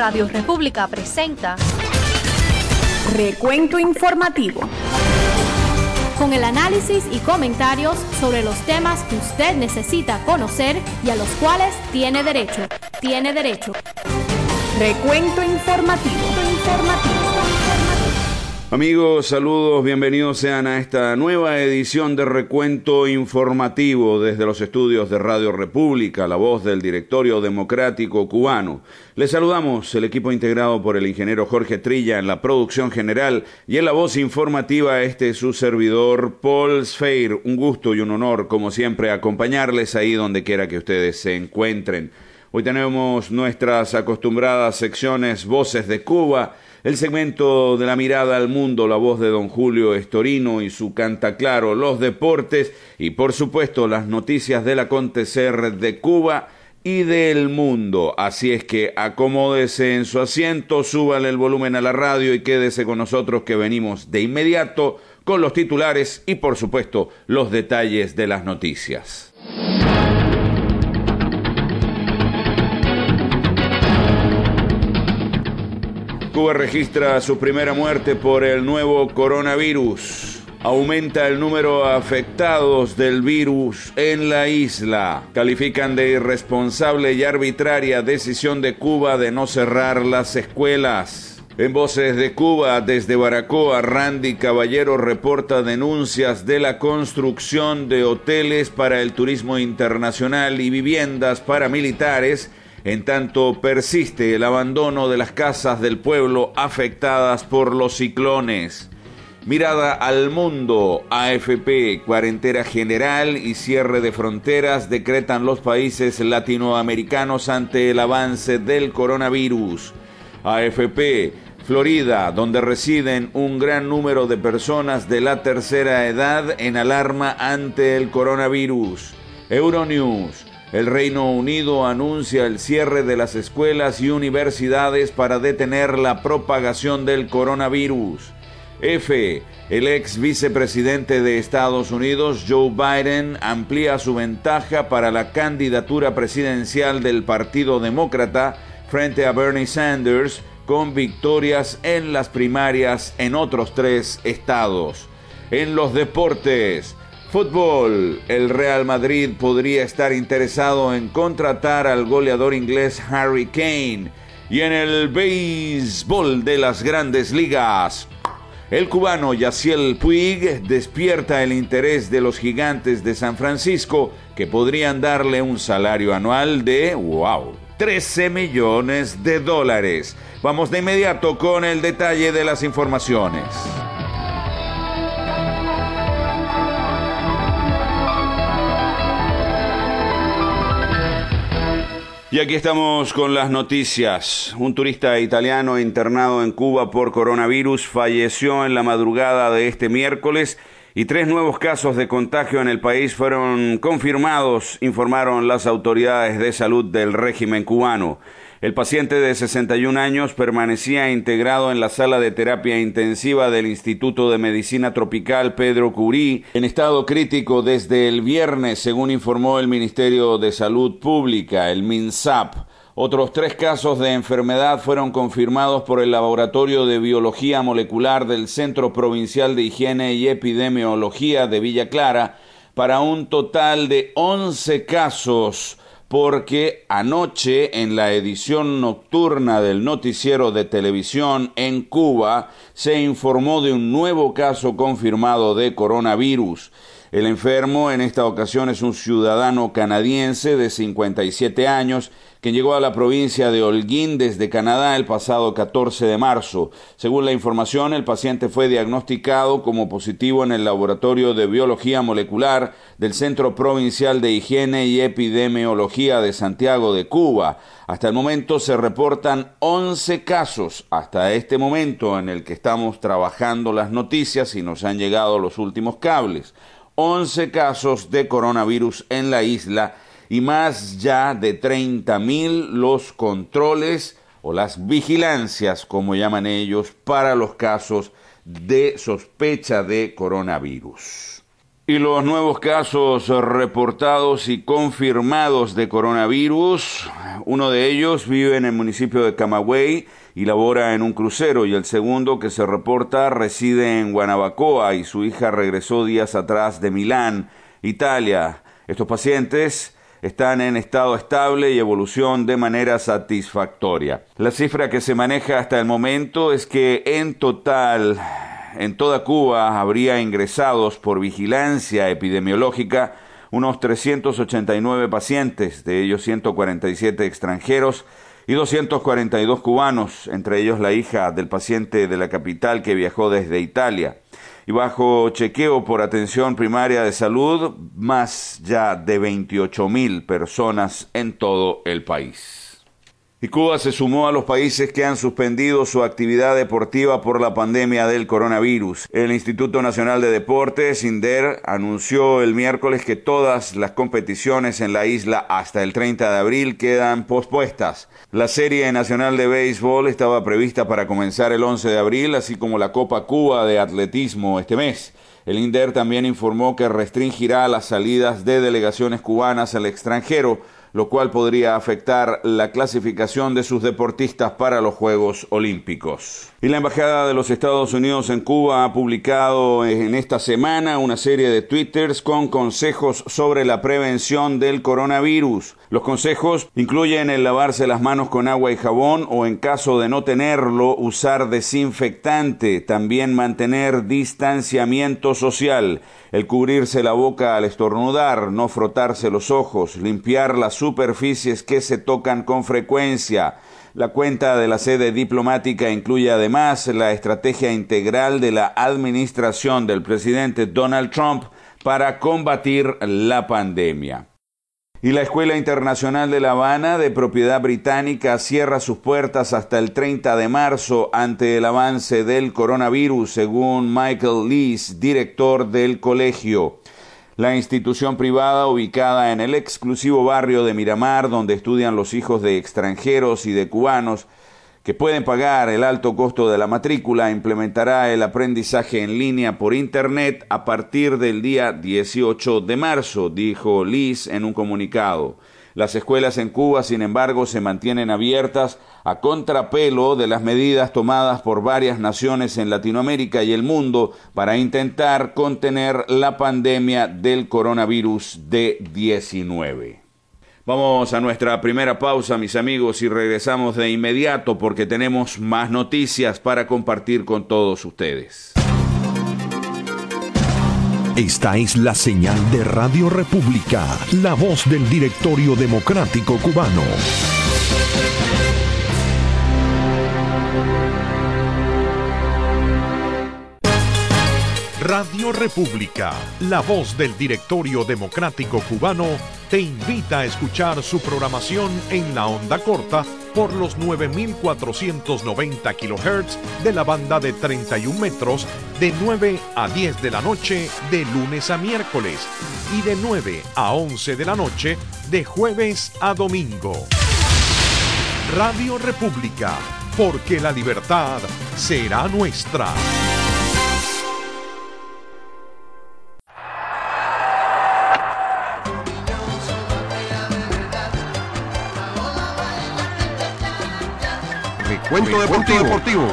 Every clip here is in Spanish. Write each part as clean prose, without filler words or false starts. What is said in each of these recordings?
Radio República presenta Recuento informativo, con el análisis y comentarios sobre los temas que usted necesita conocer y a los cuales tiene derecho. Recuento informativo. Amigos, saludos, bienvenidos sean a esta nueva edición de Recuento Informativo desde los estudios de Radio República, la voz del Directorio Democrático Cubano. Les saludamos el equipo integrado por el ingeniero Jorge Trilla en la producción general y en la voz informativa su servidor Paul Sfeir. Un gusto y un honor, como siempre, acompañarles ahí donde quiera que ustedes se encuentren. Hoy tenemos nuestras acostumbradas secciones Voces de Cuba, el segmento de la mirada al mundo, la voz de don Julio Estorino y su Canta Claro, los deportes y por supuesto las noticias del acontecer de Cuba y del mundo. Así es que acomódese en su asiento, súbale el volumen a la radio y quédese con nosotros que venimos de inmediato con los titulares y por supuesto los detalles de las noticias. Cuba registra su primera muerte por el nuevo coronavirus. Aumenta el número de afectados del virus en la isla. Califican de irresponsable y arbitraria decisión de Cuba de no cerrar las escuelas. En Voces de Cuba, desde Baracoa, Randy Caballero reporta denuncias de la construcción de hoteles para el turismo internacional y viviendas para militares, en tanto persiste el abandono de las casas del pueblo afectadas por los ciclones. Mirada al mundo, AFP, cuarentena general y cierre de fronteras decretan los países latinoamericanos ante el avance del coronavirus. AFP, Florida, donde residen un gran número de personas de la tercera edad en alarma ante el coronavirus. Euronews, el Reino Unido anuncia el cierre de las escuelas y universidades para detener la propagación del coronavirus. El ex vicepresidente de Estados Unidos, Joe Biden, amplía su ventaja para la candidatura presidencial del Partido Demócrata frente a Bernie Sanders, con victorias en las primarias en otros 3 estados. En los deportes, fútbol, el Real Madrid podría estar interesado en contratar al goleador inglés Harry Kane. Y en el béisbol de las grandes ligas, el cubano Yasiel Puig despierta el interés de los Gigantes de San Francisco, que podrían darle un salario anual de, $13 millones. Vamos de inmediato con el detalle de las informaciones. Y aquí estamos con las noticias. Un turista italiano internado en Cuba por coronavirus falleció en la madrugada de este miércoles y 3 nuevos casos de contagio en el país fueron confirmados, informaron las autoridades de salud del régimen cubano. El paciente de 61 años permanecía integrado en la sala de terapia intensiva del Instituto de Medicina Tropical Pedro Curí, en estado crítico desde el viernes, según informó el Ministerio de Salud Pública, el MINSAP. Otros 3 casos de enfermedad fueron confirmados por el Laboratorio de Biología Molecular del Centro Provincial de Higiene y Epidemiología de Villa Clara, para un total de 11 casos, porque anoche en la edición nocturna del noticiero de televisión en Cuba se informó de un nuevo caso confirmado de coronavirus. El enfermo en esta ocasión es un ciudadano canadiense de 57 años que llegó a la provincia de Holguín desde Canadá el pasado 14 de marzo. Según la información, el paciente fue diagnosticado como positivo en el Laboratorio de Biología Molecular del Centro Provincial de Higiene y Epidemiología de Santiago de Cuba. Hasta el momento se reportan 11 casos, hasta este momento en el que estamos trabajando las noticias y nos han llegado los últimos cables. 11 casos de coronavirus en la isla y más ya de 30.000 los controles o las vigilancias, como llaman ellos, para los casos de sospecha de coronavirus. Y los nuevos casos reportados y confirmados de coronavirus, Uno de ellos vive en el municipio de Camagüey y labora en un crucero, y el segundo, que se reporta, reside en Guanabacoa y su hija regresó días atrás de Milán, Italia. Estos pacientes están en estado estable y evolución de manera satisfactoria. La cifra que se maneja hasta el momento es que en total, en toda Cuba, habría ingresados por vigilancia epidemiológica unos 389 pacientes, de ellos 147 extranjeros y 242 cubanos, entre ellos la hija del paciente de la capital que viajó desde Italia. Y bajo chequeo por atención primaria de salud, más ya de 28,000 personas en todo el país. Y Cuba se sumó a los países que han suspendido su actividad deportiva por la pandemia del coronavirus. El Instituto Nacional de Deportes, INDER, anunció el miércoles que todas las competiciones en la isla hasta el 30 de abril quedan pospuestas. La Serie Nacional de Béisbol estaba prevista para comenzar el 11 de abril, así como la Copa Cuba de Atletismo este mes. El INDER también informó que restringirá las salidas de delegaciones cubanas al extranjero, lo cual podría afectar la clasificación de sus deportistas para los Juegos Olímpicos. Y la Embajada de los Estados Unidos en Cuba ha publicado en esta semana una serie de twitters con consejos sobre la prevención del coronavirus. Los consejos incluyen el lavarse las manos con agua y jabón, o en caso de no tenerlo, usar desinfectante, también mantener distanciamiento social, el cubrirse la boca al estornudar, no frotarse los ojos, limpiar las superficies que se tocan con frecuencia. La cuenta de la sede diplomática incluye además la estrategia integral de la administración del presidente Donald Trump para combatir la pandemia. Y la Escuela Internacional de La Habana, de propiedad británica, cierra sus puertas hasta el 30 de marzo ante el avance del coronavirus, según Michael Lees, director del colegio. La institución privada, ubicada en el exclusivo barrio de Miramar, donde estudian los hijos de extranjeros y de cubanos que pueden pagar el alto costo de la matrícula, implementará el aprendizaje en línea por Internet a partir del día 18 de marzo, dijo Liz en un comunicado. Las escuelas en Cuba, sin embargo, se mantienen abiertas a contrapelo de las medidas tomadas por varias naciones en Latinoamérica y el mundo para intentar contener la pandemia del coronavirus de 19. Vamos a nuestra primera pausa, mis amigos, y regresamos de inmediato porque tenemos más noticias para compartir con todos ustedes. Esta es la señal de Radio República, la voz del Directorio Democrático Cubano. Radio República, la voz del Directorio Democrático Cubano, te invita a escuchar su programación en la onda corta por los 9.490 kHz de la banda de 31 metros de 9 a 10 de la noche de lunes a miércoles y de 9 a 11 de la noche de jueves a domingo. Radio República, porque la libertad será nuestra. Cuento deportivo.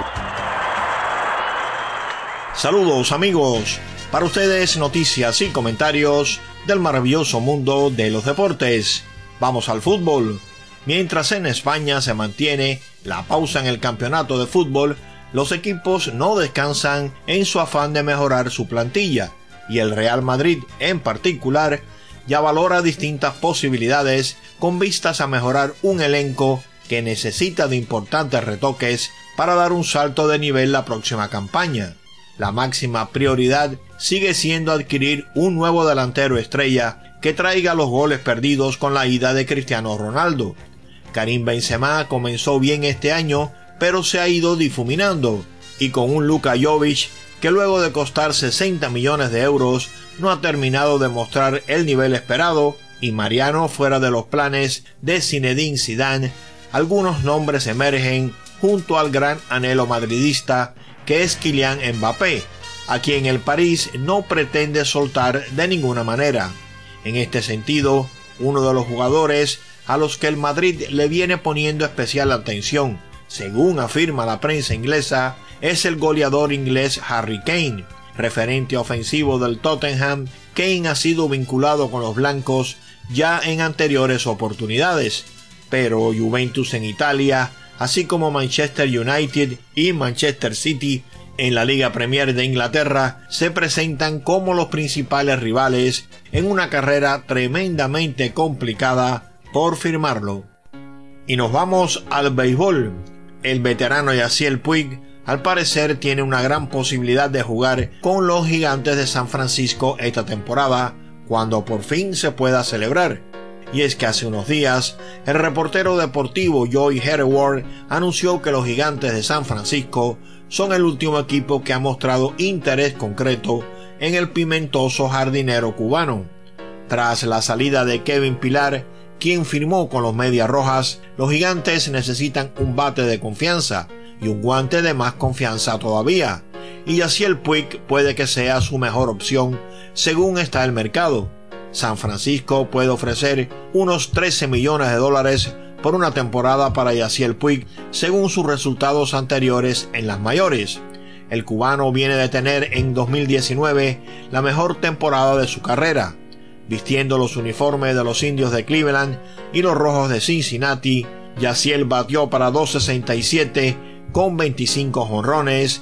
Saludos amigos, para ustedes noticias y comentarios del maravilloso mundo de los deportes. Vamos al fútbol. Mientras en España se mantiene la pausa en el campeonato de fútbol, los equipos no descansan en su afán de mejorar su plantilla, y el Real Madrid en particular ya valora distintas posibilidades con vistas a mejorar un elenco que necesita de importantes retoques para dar un salto de nivel la próxima campaña. La máxima prioridad sigue siendo adquirir un nuevo delantero estrella que traiga los goles perdidos con la ida de Cristiano Ronaldo. Karim Benzema comenzó bien este año, pero se ha ido difuminando, y con un Luka Jovic que luego de costar 60 millones de euros no ha terminado de mostrar el nivel esperado, y Mariano fuera de los planes de Zinedine Zidane, algunos nombres emergen junto al gran anhelo madridista que es Kylian Mbappé, a quien el París no pretende soltar de ninguna manera. En este sentido, Uno de los jugadores a los que el Madrid le viene poniendo especial atención, según afirma la prensa inglesa, es el goleador inglés Harry Kane. Referente ofensivo del Tottenham, Kane ha sido vinculado con los blancos ya en anteriores oportunidades, pero Juventus en Italia, así como Manchester United y Manchester City en la Liga Premier de Inglaterra, se presentan como los principales rivales en una carrera tremendamente complicada por firmarlo. Y nos vamos al béisbol. El veterano Yasiel Puig al parecer tiene una gran posibilidad de jugar con los Gigantes de San Francisco esta temporada, cuando por fin se pueda celebrar. Y es que hace unos días, el reportero deportivo Joey Hereward anunció que los Gigantes de San Francisco son el último equipo que ha mostrado interés concreto en el pimentoso jardinero cubano. Tras la salida de Kevin Pillar, quien firmó con los Medias Rojas, los Gigantes necesitan un bate de confianza y un guante de más confianza todavía, y Yasiel Puig puede que sea su mejor opción según está el mercado. San Francisco puede ofrecer unos $13 millones por una temporada para Yasiel Puig según sus resultados anteriores en las mayores. El cubano viene de tener en 2019 la mejor temporada de su carrera, vistiendo los uniformes de los Indios de Cleveland y los Rojos de Cincinnati. Yasiel batió para .267 con 25 jonrones,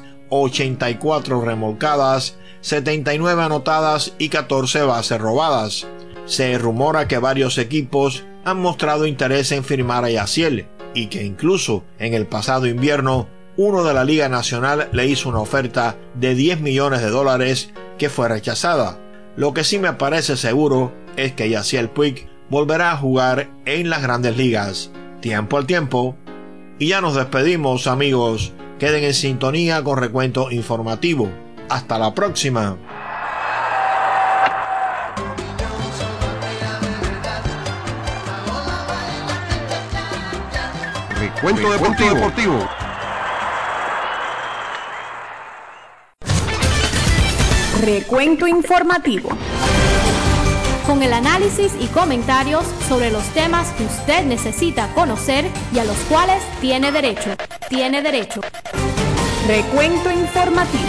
84 remolcadas, 79 anotadas y 14 bases robadas. Se rumora que varios equipos han mostrado interés en firmar a Yasiel y que incluso en el pasado invierno uno de la Liga Nacional le hizo una oferta de $10 millones que fue rechazada. Lo que sí me parece seguro es que Yasiel Puig volverá a jugar en las grandes ligas. Tiempo al tiempo. Y ya nos despedimos, amigos. Queden en sintonía con Recuento Informativo. Hasta la próxima. Recuento Deportivo. Recuento informativo. Con el análisis y comentarios sobre los temas que usted necesita conocer y a los cuales tiene derecho. Recuento informativo.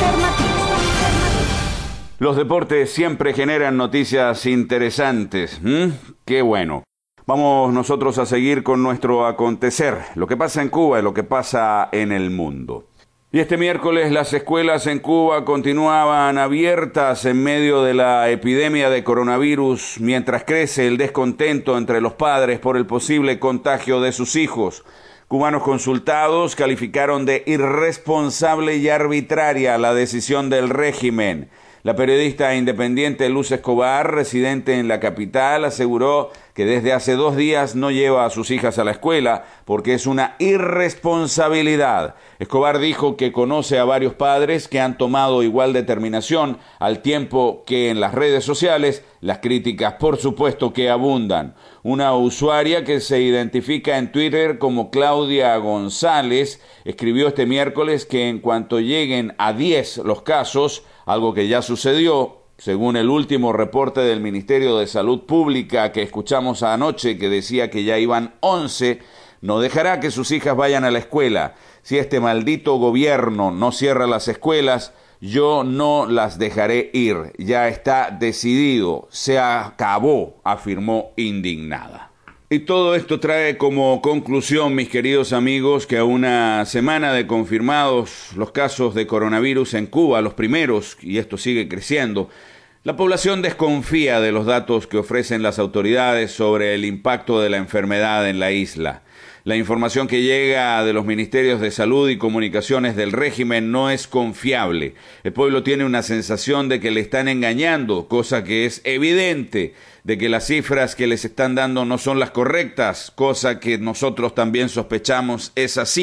Los deportes siempre generan noticias interesantes. ¡Qué bueno! Vamos nosotros a seguir con nuestro acontecer, lo que pasa en Cuba y lo que pasa en el mundo. Y este miércoles las escuelas en Cuba continuaban abiertas en medio de la epidemia de coronavirus, mientras crece el descontento entre los padres por el posible contagio de sus hijos. Cubanos consultados calificaron de irresponsable y arbitraria la decisión del régimen. La periodista independiente Luz Escobar, residente en la capital, aseguró que desde hace 2 días no lleva a sus hijas a la escuela porque es una irresponsabilidad. Escobar dijo que conoce a varios padres que han tomado igual determinación, al tiempo que en las redes sociales las críticas por supuesto que abundan. Una usuaria que se identifica en Twitter como Claudia González escribió este miércoles que en cuanto lleguen a 10 los casos, algo que ya sucedió, según el último reporte del Ministerio de Salud Pública que escuchamos anoche, que decía que ya iban 11, no dejará que sus hijas vayan a la escuela. Si este maldito gobierno no cierra las escuelas, yo no las dejaré ir. Ya está decidido, se acabó, afirmó indignada. Y todo esto trae como conclusión, mis queridos amigos, que a una semana de confirmados los casos de coronavirus en Cuba, los primeros, y esto sigue creciendo, la población desconfía de los datos que ofrecen las autoridades sobre el impacto de la enfermedad en la isla. La información que llega de los ministerios de salud y comunicaciones del régimen no es confiable. El pueblo tiene una sensación de que le están engañando, cosa que es evidente, de que las cifras que les están dando no son las correctas, cosa que nosotros también sospechamos es así,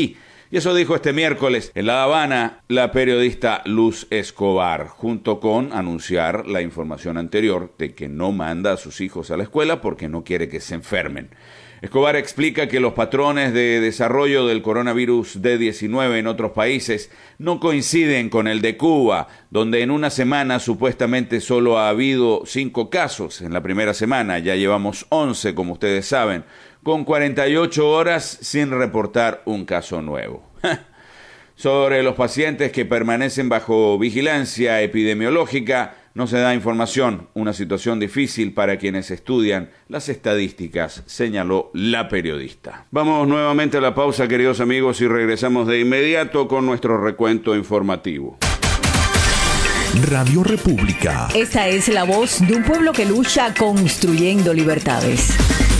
Y eso dijo este miércoles en La Habana la periodista Luz Escobar, junto con anunciar la información anterior de que no manda a sus hijos a la escuela porque no quiere que se enfermen. Escobar explica que los patrones de desarrollo del coronavirus D-19 en otros países no coinciden con el de Cuba, donde en una semana supuestamente solo ha habido 5 casos. En la primera semana ya llevamos 11, como ustedes saben, con 48 horas sin reportar un caso nuevo. Sobre los pacientes que permanecen bajo vigilancia epidemiológica, no se da información, una situación difícil para quienes estudian las estadísticas, señaló la periodista. Vamos nuevamente a la pausa, queridos amigos, y regresamos de inmediato con nuestro recuento informativo. Radio República. Esta es la voz de un pueblo que lucha construyendo libertades.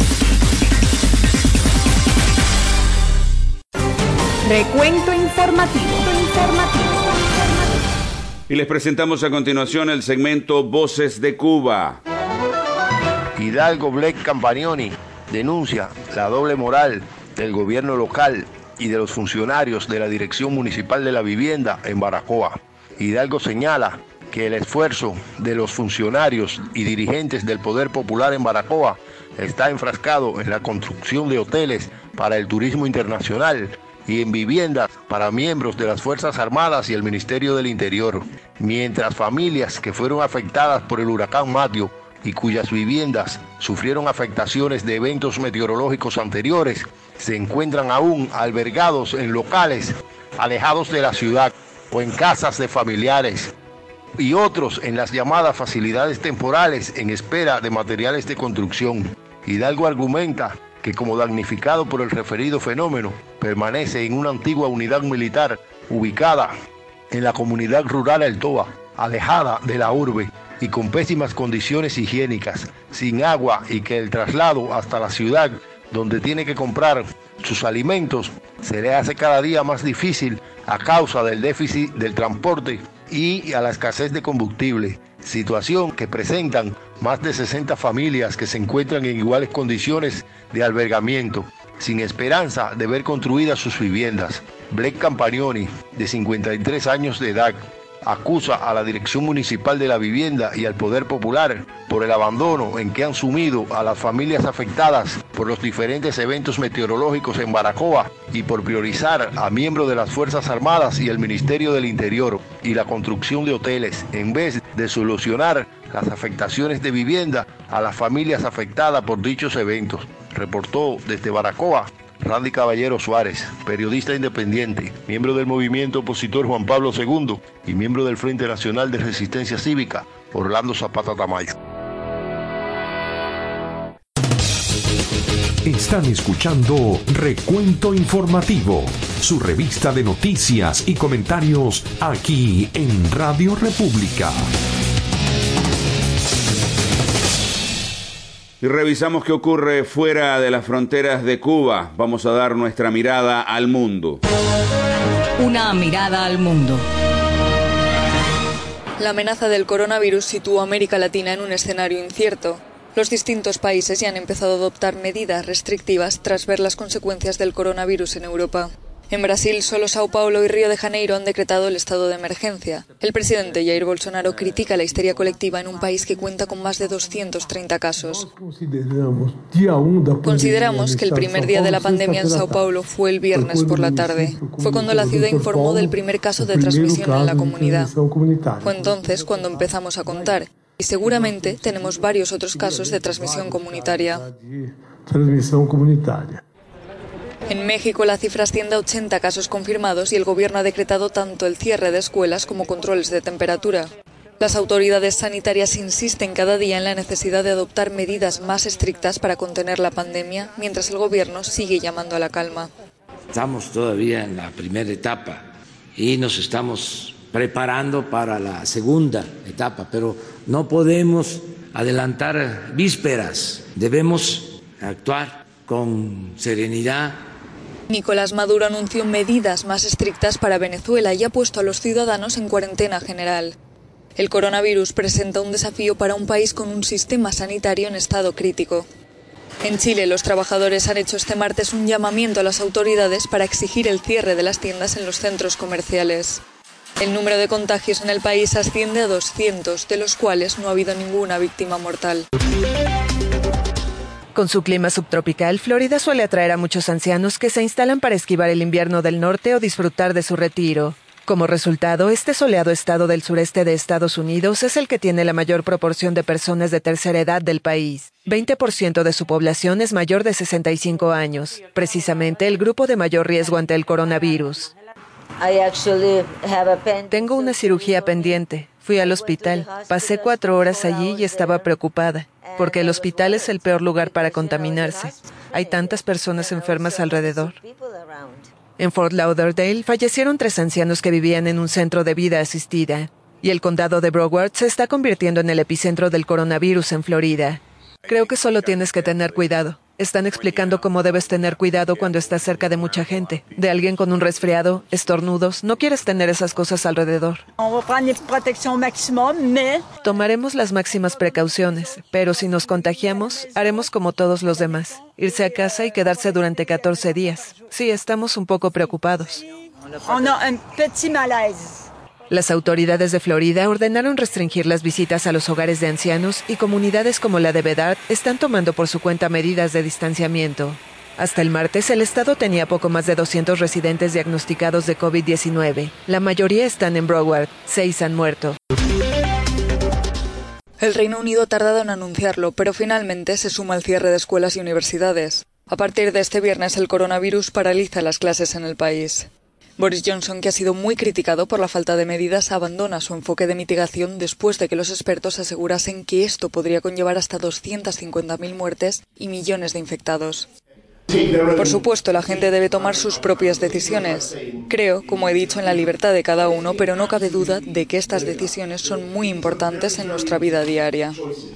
Recuento informativo. Y les presentamos a continuación el segmento Voces de Cuba. Hidalgo Blake Campagnoni denuncia la doble moral del gobierno local y de los funcionarios de la Dirección Municipal de la Vivienda en Baracoa. Hidalgo señala que el esfuerzo de los funcionarios y dirigentes del Poder Popular en Baracoa está enfrascado en la construcción de hoteles para el turismo internacional y en viviendas para miembros de las Fuerzas Armadas y el Ministerio del Interior, mientras familias que fueron afectadas por el huracán Matthew y cuyas viviendas sufrieron afectaciones de eventos meteorológicos anteriores, se encuentran aún albergados en locales alejados de la ciudad o en casas de familiares, y otros en las llamadas facilidades temporales en espera de materiales de construcción. Hidalgo argumenta que como damnificado por el referido fenómeno, permanece en una antigua unidad militar ubicada en la comunidad rural El Toba, alejada de la urbe y con pésimas condiciones higiénicas, sin agua, y que el traslado hasta la ciudad, donde tiene que comprar sus alimentos, se le hace cada día más difícil a causa del déficit del transporte y a la escasez de combustible, situación que presentan más de 60 familias que se encuentran en iguales condiciones de albergamiento, sin esperanza de ver construidas sus viviendas. Blake Campagnoni, de 53 años de edad, acusa a la Dirección Municipal de la Vivienda y al Poder Popular por el abandono en que han sumido a las familias afectadas por los diferentes eventos meteorológicos en Baracoa y por priorizar a miembros de las Fuerzas Armadas y el Ministerio del Interior y la construcción de hoteles, en vez de solucionar las afectaciones de vivienda a las familias afectadas por dichos eventos. Reportó desde Baracoa Randy Caballero Suárez, periodista independiente, miembro del movimiento opositor Juan Pablo II y miembro del Frente Nacional de Resistencia Cívica, Orlando Zapata Tamayo. Están escuchando Recuento Informativo, su revista de noticias y comentarios aquí en Radio República. Y revisamos qué ocurre fuera de las fronteras de Cuba. Vamos a dar nuestra mirada al mundo. Una mirada al mundo. La amenaza del coronavirus sitúa a América Latina en un escenario incierto. Los distintos países ya han empezado a adoptar medidas restrictivas tras ver las consecuencias del coronavirus en Europa. En Brasil, solo Sao Paulo y Río de Janeiro han decretado el estado de emergencia. El presidente Jair Bolsonaro critica la histeria colectiva en un país que cuenta con más de 230 casos. Consideramos que el primer día de la pandemia en Sao Paulo fue el viernes por la tarde. Fue cuando la ciudad informó del primer caso de transmisión en la comunidad. Fue entonces cuando empezamos a contar. Y seguramente tenemos varios otros casos de transmisión comunitaria. En México la cifra asciende a 80 casos confirmados y el gobierno ha decretado tanto el cierre de escuelas como controles de temperatura. Las autoridades sanitarias insisten cada día en la necesidad de adoptar medidas más estrictas para contener la pandemia, mientras el gobierno sigue llamando a la calma. Estamos todavía en la primera etapa y nos estamos preparando para la segunda etapa, pero no podemos adelantar vísperas, debemos actuar con serenidad. Nicolás Maduro anunció medidas más estrictas para Venezuela y ha puesto a los ciudadanos en cuarentena general. El coronavirus presenta un desafío para un país con un sistema sanitario en estado crítico. En Chile, los trabajadores han hecho este martes un llamamiento a las autoridades para exigir el cierre de las tiendas en los centros comerciales. El número de contagios en el país asciende a 200, de los cuales no ha habido ninguna víctima mortal. Con su clima subtropical, Florida suele atraer a muchos ancianos que se instalan para esquivar el invierno del norte o disfrutar de su retiro. Como resultado, este soleado estado del sureste de Estados Unidos es el que tiene la mayor proporción de personas de tercera edad del país. 20% de su población es mayor de 65 años, precisamente el grupo de mayor riesgo ante el coronavirus. Tengo una cirugía pendiente. Fui al hospital. Pasé 4 horas allí y estaba preocupada, porque el hospital es el peor lugar para contaminarse. Hay tantas personas enfermas alrededor. En Fort Lauderdale fallecieron 3 ancianos que vivían en un centro de vida asistida, y el condado de Broward se está convirtiendo en el epicentro del coronavirus en Florida. Creo que solo tienes que tener cuidado. Están explicando cómo debes tener cuidado cuando estás cerca de mucha gente, de alguien con un resfriado, estornudos. No quieres tener esas cosas alrededor. Tomaremos las máximas precauciones, pero si nos contagiamos, haremos como todos los demás. Irse a casa y quedarse durante 14 días. Sí, estamos un poco preocupados. Las autoridades de Florida ordenaron restringir las visitas a los hogares de ancianos y comunidades como la de Bedard están tomando por su cuenta medidas de distanciamiento. Hasta el martes, el estado tenía poco más de 200 residentes diagnosticados de COVID-19. La mayoría están en Broward. 6 han muerto. El Reino Unido ha tardado en anunciarlo, pero finalmente se suma al cierre de escuelas y universidades. A partir de este viernes, el coronavirus paraliza las clases en el país. Boris Johnson, que ha sido muy criticado por la falta de medidas, abandona su enfoque de mitigación después de que los expertos asegurasen que esto podría conllevar hasta 250.000 muertes y millones de infectados. Por supuesto, la gente debe tomar sus propias decisiones. Creo, como he dicho, en la libertad de cada uno, pero no cabe duda de que estas decisiones son muy importantes en nuestra vida diaria.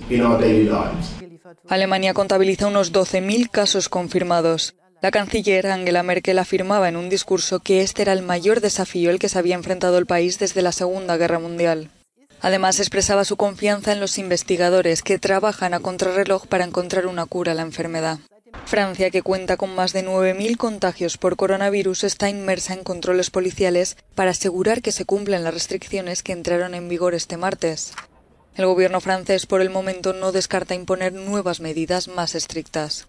Alemania contabiliza unos 12.000 casos confirmados. La canciller Angela Merkel afirmaba en un discurso que este era el mayor desafío al que se había enfrentado el país desde la Segunda Guerra Mundial. Además, expresaba su confianza en los investigadores que trabajan a contrarreloj para encontrar una cura a la enfermedad. Francia, que cuenta con más de 9.000 contagios por coronavirus, está inmersa en controles policiales para asegurar que se cumplan las restricciones que entraron en vigor este martes. El gobierno francés, por el momento, no descarta imponer nuevas medidas más estrictas.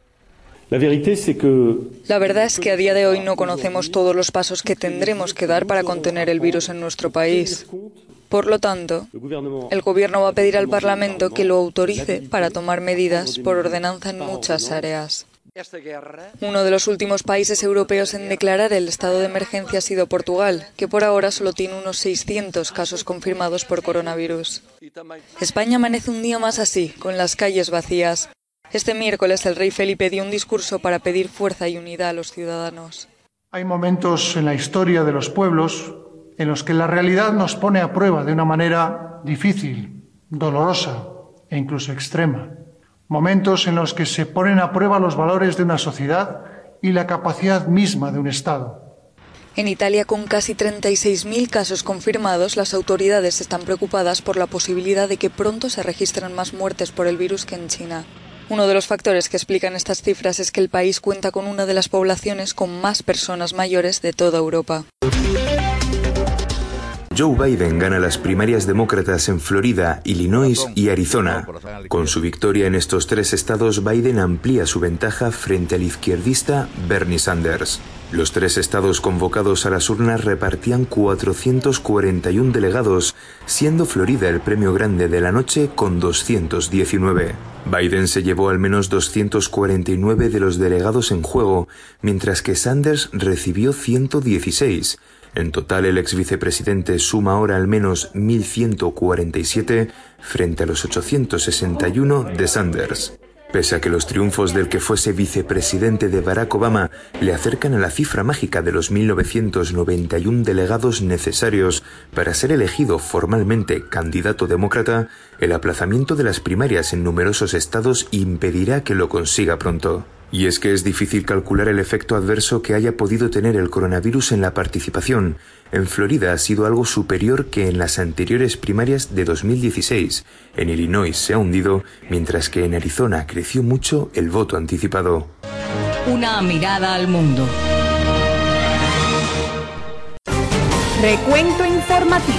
La verdad es que a día de hoy no conocemos todos los pasos que tendremos que dar para contener el virus en nuestro país. Por lo tanto, el Gobierno va a pedir al Parlamento que lo autorice para tomar medidas por ordenanza en muchas áreas. Uno de los últimos países europeos en declarar el estado de emergencia ha sido Portugal, que por ahora solo tiene unos 600 casos confirmados por coronavirus. España amanece un día más así, con las calles vacías. Este miércoles el rey Felipe dio un discurso para pedir fuerza y unidad a los ciudadanos. Hay momentos en la historia de los pueblos en los que la realidad nos pone a prueba de una manera difícil, dolorosa e incluso extrema. Momentos en los que se ponen a prueba los valores de una sociedad y la capacidad misma de un Estado. En Italia, con casi 36.000 casos confirmados, las autoridades están preocupadas por la posibilidad de que pronto se registren más muertes por el virus que en China. Uno de los factores que explican estas cifras es que el país cuenta con una de las poblaciones con más personas mayores de toda Europa. Joe Biden gana las primarias demócratas en Florida, Illinois y Arizona. Con su victoria en estos 3 estados, Biden amplía su ventaja frente al izquierdista Bernie Sanders. Los 3 estados convocados a las urnas repartían 441 delegados, siendo Florida el premio grande de la noche con 219. Biden se llevó al menos 249 de los delegados en juego, mientras que Sanders recibió 116. En total, el ex vicepresidente suma ahora al menos 1.147 frente a los 861 de Sanders. Pese a que los triunfos del que fuese vicepresidente de Barack Obama le acercan a la cifra mágica de los 1.991 delegados necesarios para ser elegido formalmente candidato demócrata, el aplazamiento de las primarias en numerosos estados impedirá que lo consiga pronto. Y es que es difícil calcular el efecto adverso que haya podido tener el coronavirus en la participación. En Florida ha sido algo superior que en las anteriores primarias de 2016. En Illinois se ha hundido, mientras que en Arizona creció mucho el voto anticipado. Una mirada al mundo. Recuento informativo.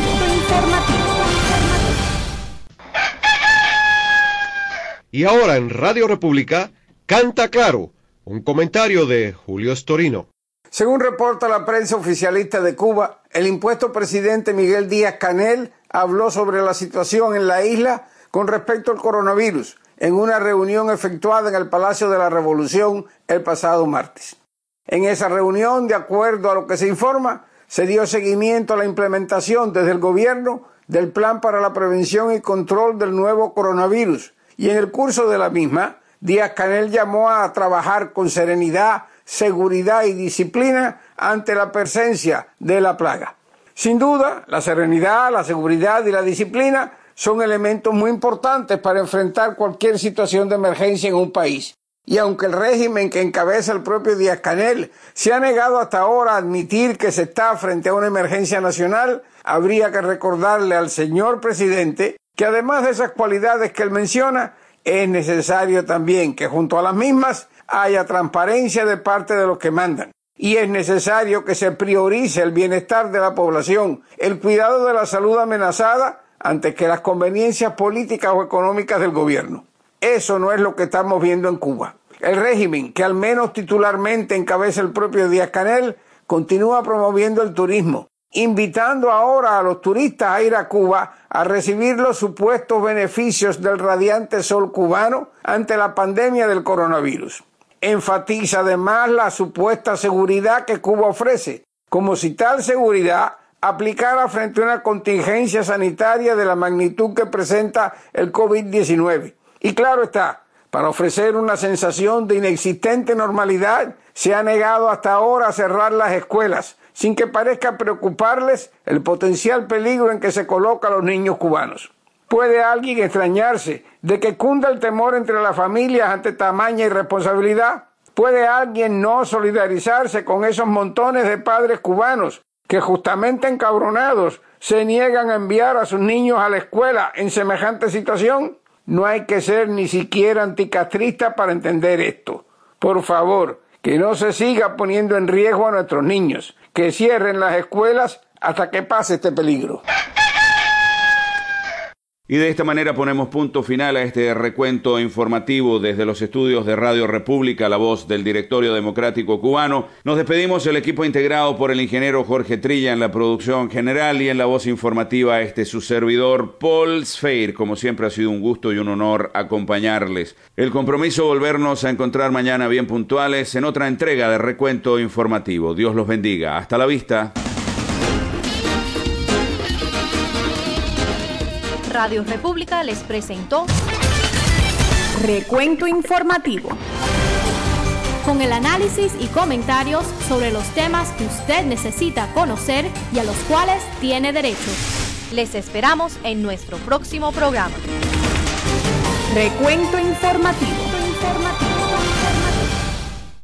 Y ahora en Radio República, Canta Claro, un comentario de Julio Storino. Según reporta la prensa oficialista de Cuba, el impuesto presidente Miguel Díaz-Canel habló sobre la situación en la isla con respecto al coronavirus en una reunión efectuada en el Palacio de la Revolución el pasado martes. En esa reunión, de acuerdo a lo que se informa, se dio seguimiento a la implementación desde el gobierno del Plan para la Prevención y Control del nuevo coronavirus, y en el curso de la misma, Díaz-Canel llamó a trabajar con serenidad, seguridad y disciplina ante la presencia de la plaga. Sin duda, la serenidad, la seguridad y la disciplina son elementos muy importantes para enfrentar cualquier situación de emergencia en un país. Y aunque el régimen que encabeza el propio Díaz-Canel se ha negado hasta ahora a admitir que se está frente a una emergencia nacional, habría que recordarle al señor presidente que además de esas cualidades que él menciona, es necesario también que junto a las mismas haya transparencia de parte de los que mandan. Y es necesario que se priorice el bienestar de la población, el cuidado de la salud amenazada antes que las conveniencias políticas o económicas del gobierno. Eso no es lo que estamos viendo en Cuba. El régimen, que al menos titularmente encabeza el propio Díaz-Canel, continúa promoviendo el turismo, invitando ahora a los turistas a ir a Cuba a recibir los supuestos beneficios del radiante sol cubano ante la pandemia del coronavirus. Enfatiza además la supuesta seguridad que Cuba ofrece, como si tal seguridad aplicara frente a una contingencia sanitaria de la magnitud que presenta el COVID-19. Y claro está, para ofrecer una sensación de inexistente normalidad, se ha negado hasta ahora a cerrar las escuelas, sin que parezca preocuparles el potencial peligro en que se colocan los niños cubanos. ¿Puede alguien extrañarse de que cunda el temor entre las familias ante tamaña irresponsabilidad? ¿Puede alguien no solidarizarse con esos montones de padres cubanos que justamente encabronados se niegan a enviar a sus niños a la escuela en semejante situación? No hay que ser ni siquiera anticastrista para entender esto. Por favor, que no se siga poniendo en riesgo a nuestros niños, que cierren las escuelas hasta que pase este peligro. Y de esta manera ponemos punto final a este recuento informativo desde los estudios de Radio República, la voz del Directorio Democrático Cubano. Nos despedimos, el equipo integrado por el ingeniero Jorge Trilla en la producción general y en la voz informativa su servidor Paul Sfeir. Como siempre ha sido un gusto y un honor acompañarles. El compromiso volvernos a encontrar mañana bien puntuales en otra entrega de recuento informativo. Dios los bendiga. Hasta la vista. Radio República les presentó Recuento Informativo, con el análisis y comentarios sobre los temas que usted necesita conocer y a los cuales tiene derecho. Les esperamos en nuestro próximo programa. Recuento Informativo.